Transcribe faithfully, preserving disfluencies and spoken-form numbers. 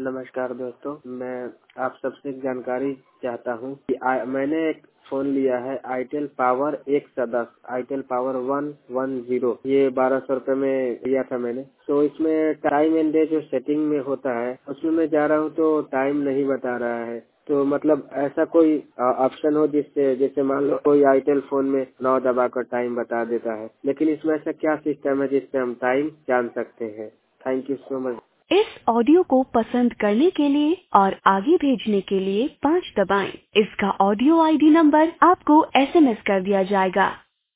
नमस्कार दोस्तों, मैं आप सबसे एक जानकारी चाहता हूँ कि आ, मैंने एक फ़ोन लिया है आईटेल पावर एक सौ दस, itel power one one zero. ये बारह सौ रुपये में लिया था मैंने। तो इसमें टाइम एंड डे जो सेटिंग में होता है उसमें मैं जा रहा हूँ तो टाइम नहीं बता रहा है। तो मतलब ऐसा कोई ऑप्शन हो जिससे जैसे मान लो कोई आईटेल फोन में नौ दबाकर टाइम बता देता है, लेकिन इसमें ऐसा क्या सिस्टम है जिससे हम टाइम जान सकते हैं? Thank you so much. इस ऑडियो को पसंद करने के लिए और आगे भेजने के लिए पाँच दबाएं। इसका ऑडियो आईडी नंबर आपको एसएमएस कर दिया जाएगा।